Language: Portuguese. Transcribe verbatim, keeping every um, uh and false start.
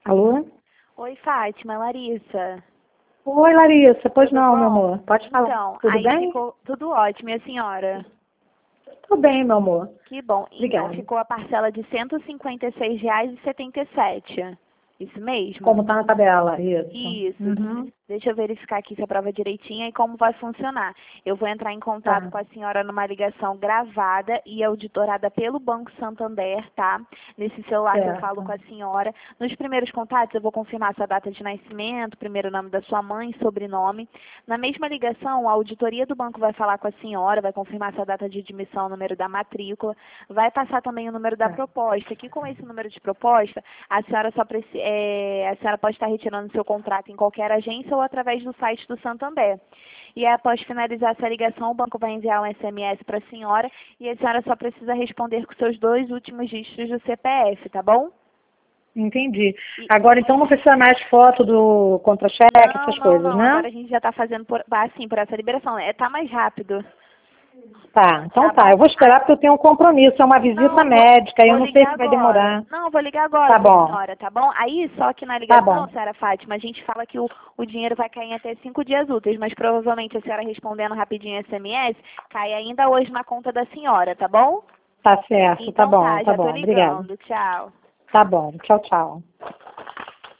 Alô? Oi, Fátima, Larissa. Oi, Larissa. Pois Tudo não, bom? meu amor. Pode falar. Então, Tudo aí bem? ficou tudo ótimo, e a senhora? Tudo bem, meu amor. Que bom. Então, Obrigada. ficou a parcela de cento e cinquenta e seis reais e setenta e sete. Isso mesmo? Como tá na tabela? Isso. Isso. Uhum. Deixa eu verificar aqui se a prova é direitinha e como vai funcionar. Eu vou entrar em contato Tá. com a senhora numa ligação gravada e auditorada pelo Banco Santander, tá? Nesse celular que eu falo Certo. com a senhora. Nos primeiros contatos eu vou confirmar sua data de nascimento, primeiro nome da sua mãe, sobrenome. Na mesma ligação, a auditoria do banco vai falar com a senhora, vai confirmar sua data de admissão, o número da matrícula, vai passar também o número da Certo. proposta, que com esse número de proposta, a senhora só preci- é, a senhora pode estar retirando seu contrato em qualquer agência ou através do site do Santander. E aí, após finalizar essa ligação, o banco vai enviar um S M S para a senhora e a senhora só precisa responder com seus dois últimos dígitos do C P F, tá bom? Entendi. E- Agora, então, não precisa mais foto do contra-cheque, Não, essas não, coisas, não. né? Agora a gente já está fazendo por, assim, por essa liberação. É, tá mais rápido. Tá. Então Tá tá. bom? Eu vou esperar porque eu tenho um compromisso. É uma visita Não, eu vou, médica. Eu vou não sei ligar se vai agora. demorar. Não, eu vou ligar agora Tá para a bom. senhora, tá bom? Aí, só que na Tá ligação, bom. senhora Fátima, a gente fala que o, o dinheiro vai cair em até cinco dias úteis, mas provavelmente a senhora respondendo rapidinho S M S, cai ainda hoje na conta da senhora, tá bom? Tá certo. Tá Então bom. tá, Tá já tô bom. Obrigada. ligando. Tchau. Tá bom. Tchau, tchau.